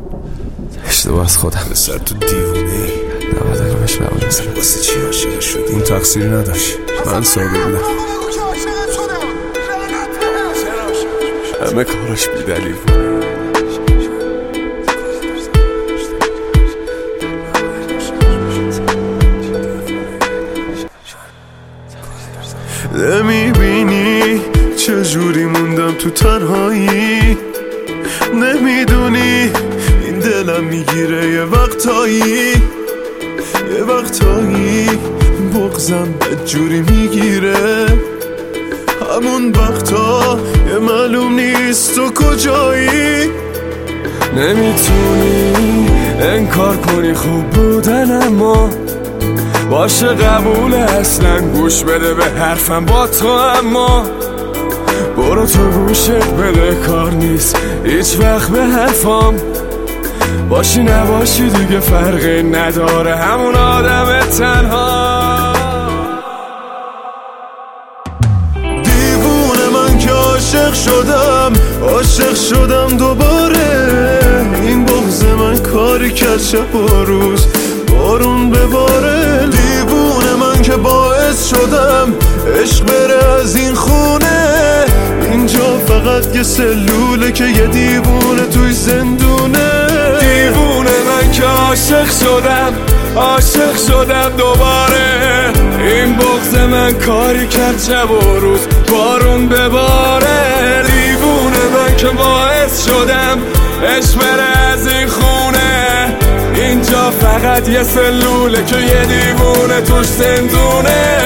اشتباه از خودم. پسر تو دیوونه‌ای. نباید روش بمونستم. واسه چی عاشق شدی؟ اون تقصیری نداشت، من ساده بودم. همه کاراش بی‌دلیل بود. نمیبینی چجوری موندم تو تنهایی؟ نمیدونی این دلم میگیره یه وقتایی بغزم بدجوری میگیره. همون وقتا یه معلوم نیست تو کجایی. نمیتونی انکار کنی خوب بودن، اما باشه قبوله، اصلا گوش بده به حرفم با تو. اما برو تو گوشت بده، کار نیست هیچ وقت به حرفام. باشی نباشی دیگه فرقی نداره، همون آدم تنها. دیوونه من که عاشق شدم دوباره. این بغض من کاری کرد شب و روز بارون بباره. دیوونه من که باعث شدم عشق بره از این خونه. اینجا فقط یه سلوله که یه دیوونه توی زندونه. دیوونه من که عاشق شدم دوباره. این بغض من کاری کرد شب و روز بارون بباره. دیوونه من که باعث شدم عشق بره از این خونه. اینجا فقط یه سلوله که یه دیوونه توش زندونه.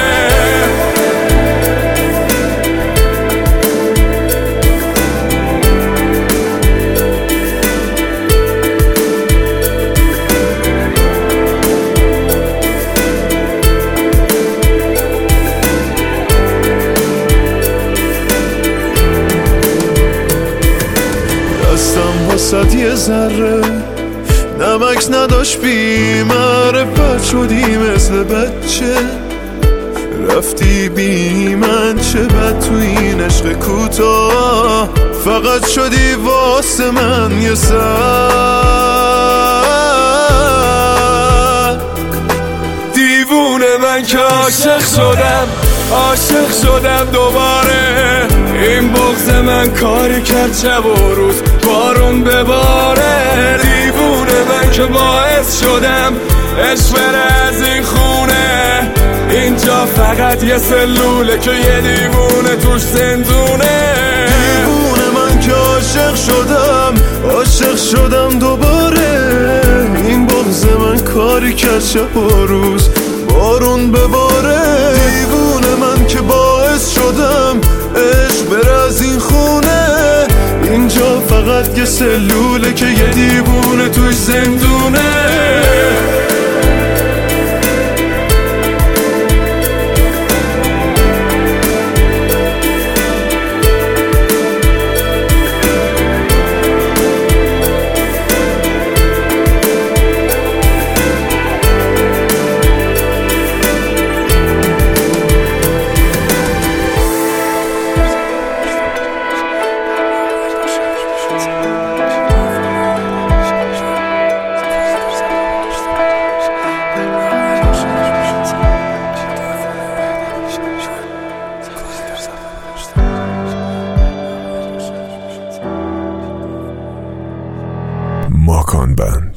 دستم واسد یه ذره نمک نداشت، بی معرفت شدی مثل بچه. رفتی بی من، چه بد تو این عشق کوتاه. فقط شدی واسه من یه سر. دیوونه من که عاشق شدم دوباره. این بغض من کاری کرد شب و روز بارون بباره. دیوونه من که باعث شدم عشق بره از این خونه. اینجا فقط یه سلوله که یه دیوونه توش زندونه. دیوونه من که عاشق شدم دوباره. این بغض من کاری کرد شب و روز بارون بباره. دیوونه من که باعث شدم عشق بره از این خونه. اینجا فقط یه سلوله که یه دیوونه توش زندونه. ماکان بند.